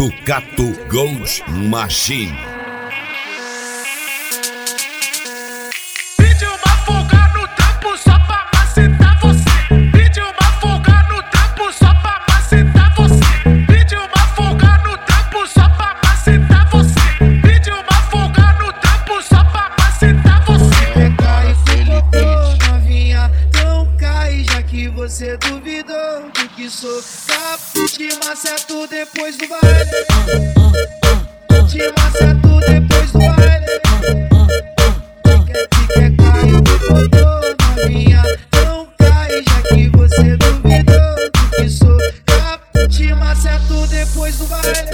Ducato Gold Machine. Pedi uma folga no trampo só pra macetar você. Pedi uma folga no trampo só pra macetar você. Pedi uma folga no trampo só pra macetar você. Pedi uma folga no trampo só pra macetar você. Cai, ficou novinha, não cai, já que você duvidou do que sou. Te maceto depois do baile. Te maceto depois do baile. Quer cair, ficou novinha, não cai, já que você duvidou do que sou. Te maceto depois do baile.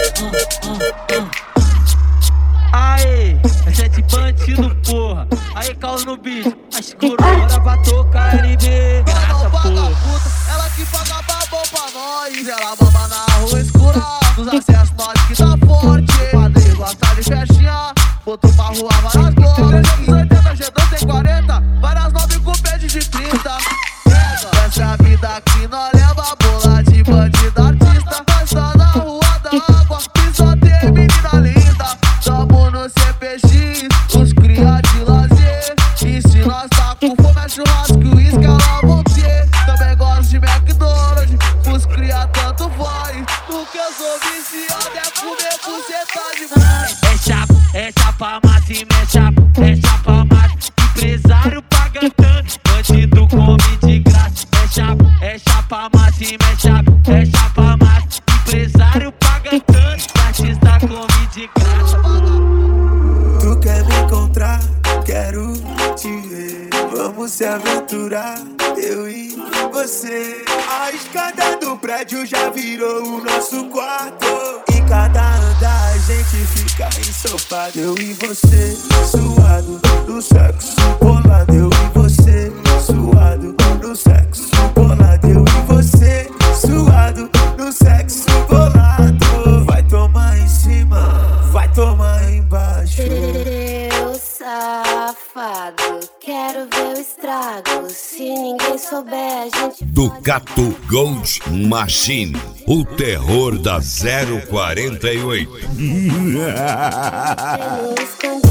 Aê, é 7 bandido, porra. Aí, caos no bicho, a escuro, bora pra tocar LB. Graça, porra. Ela que paga babão pra nós. Ela mama na rua escura, nos acessos nós que tá forte. Padre gosta de festinha, botou pra rua várias glórias. 80, G2 tem 40, várias 9 com pede de 30. Essa é a vida que nós leva, bola de bandido artista. Nós tá na rua da água e só tem menina linda. Tamo no CPX, os cria de lazer. E se nós tá com fome é churrasco e uísque, ela vão ter. Também gosto de McDonald's, os cria tanto faz. Porque eu sou viciado, é comer buceta demais. É chapa massa e é chapa massa. Empresário paga tanto, bandido come de graça. É chapa massa e é chapa massa. Empresário paga tanto, artista come de graça. Tu quer me encontrar? Quero te ver. Vamos se aventurar, eu e você. A escada do prédio já virou o nosso quarto. Em cada andar a gente fica ensopado. Eu e você, suado no sexo bolado. Eu e você, suado no sexo bolado. Eu e você, suado no sexo bolado. Vai tomar em cima, vai tomar embaixo. Meu safado, quero ver o estrago. Se ninguém souber, a gente Ducato Gold Machine, o terror da 048. faz escondido.